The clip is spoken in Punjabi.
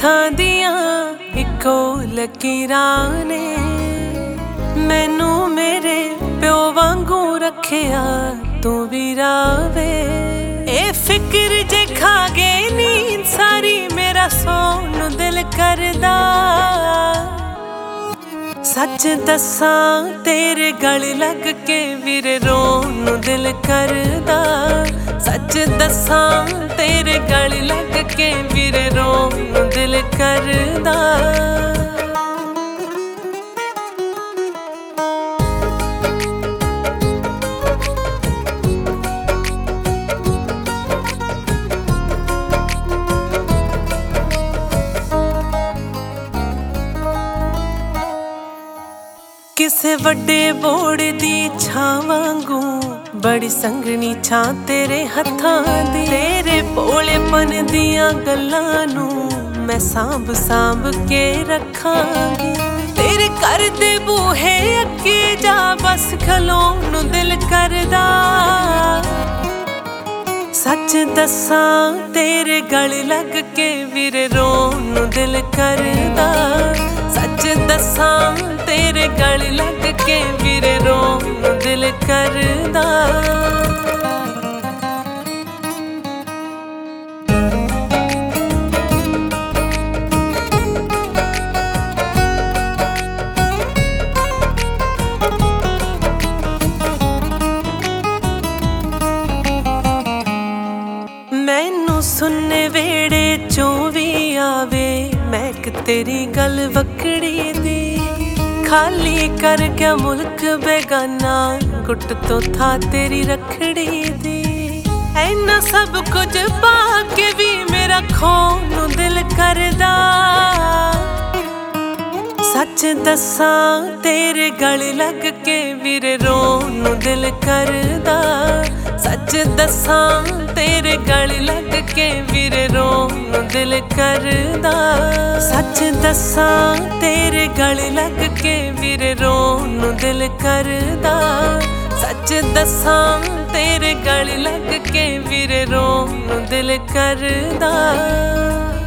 ਹੱਥਾਂ ਦੀਆਂ ਇੱਕੋ ਲਕੀਰਾਂ ਨੇ ਮੈਨੂੰ ਮੇਰੇ ਪਿਓ ਵਾਂਗੂ ਰੱਖਿਆ ਤੂੰ ਵੀ ਰਾਵੇ। ਇਹ ਫਿਕਰ ਜੇ ਖਾ ਗਏ ਨੀਂਦ ਸਾਰੀ ਮੇਰਾ ਸੌਣ ਨੂੰ ਦਿਲ ਕਰਦਾ। ਸੱਚ ਦੱਸਾਂ ਤੇਰੇ ਗਲ ਲੱਗ ਕੇ ਵੀਰੇ ਰੋਣ ਨੂੰ ਦਿਲ ਕਰਦਾ। ਸੱਚ ਦੱਸਾਂ ਤੇਰੇ ਗਲ ਲੱਗ ਕੇ ਵੀਰੇ ਰੋਣ ਨੂੰ ਦਿਲ ਕਰਦਾ। ਕਿਸੇ ਵੱਡੇ ਬੋੜ ਦੀ ਛਾਂ ਵਾਂਗੂ ਬੜੀ ਸੰਘਣੀ ਛਾਂ ਤੇਰੇ ਹੱਥਾਂ ਦੀ। ਤੇਰੇ ਭੋਲੇਪਨ ਦੀਆਂ ਗੱਲਾਂ ਨੂੰ ਮੈਂ ਸਾਂਭ ਸਾਂਭ ਕੇ ਰੱਖਾਂਗੀ। ਤੇਰੇ ਘਰ ਦੇ ਬੂਹੇ ਅੱਗੇ ਜਾ ਬਸ ਖਲੋਣ ਨੂੰ ਦਿਲ ਕਰਦਾ। ਸੱਚ ਦੱਸਾਂ ਤੇਰੇ ਗਲ ਲੱਗ ਕੇ ਵੀਰੇ ਰੋਣ ਨੂੰ ਦਿਲ ਕਰਦਾ। ਸੱਚ ਦੱਸਾਂ ਤੇਰੇ ਗਲ ਲੱਗ ਕੇ ਵੀਰੇ ਰੋਣ ਨੂੰ ਦਿਲ ਕਰਦਾ। ਮੈਨੂੰ ਸੁਣਨੇ ਵੇੜੇ ਚੋਂ ਵੀ ਆਵੇ ਮਹਿਕ ਤੇਰੀ ਗੱਲ ਵਕੜੀ ਦੀ। ਖਾਲੀ ਕਰ ਗਿਆ ਮੁਲਕ ਬੇਗਾਨਾ ਗੁੱਟ ਤੋਂ ਥਾਂ ਤੇਰੀ ਰੱਖੜੀ ਦੀ। ਐਨਾ ਸਭ ਕੁਝ ਪਾ ਕੇ ਵੀ ਮੇਰਾ ਖੋਣ ਨੂੰ ਦਿਲ ਕਰਦਾ। ਸੱਚ ਦੱਸਾਂ ਤੇਰੇ ਗਲ ਲੱਗ ਕੇ ਵੀਰੇ ਰੋਣ ਨੂੰ ਦਿਲ ਕਰਦਾ। ਸੱਚ ਦੱਸਾਂ ਤੇਰੇ ਗਲ ਲੱਗ ਕੇ ਵੀਰੇ ਰੋਣ ਨੂੰ ਦਿਲ ਕਰਦਾ। ਸੱਚ ਦੱਸਾਂ ਤੇਰੇ ਗਲ ਲੱਗ ਕੇ ਵੀਰੇ ਰੋਣ ਨੂੰ ਦਿਲ ਕਰਦਾ। ਸੱਚ ਦੱਸਾਂ ਤੇਰੇ ਗਲ ਲੱਗ ਕੇ ਵੀਰੇ ਰੋਣ ਨੂੰ ਦਿਲ ਕਰਦਾ।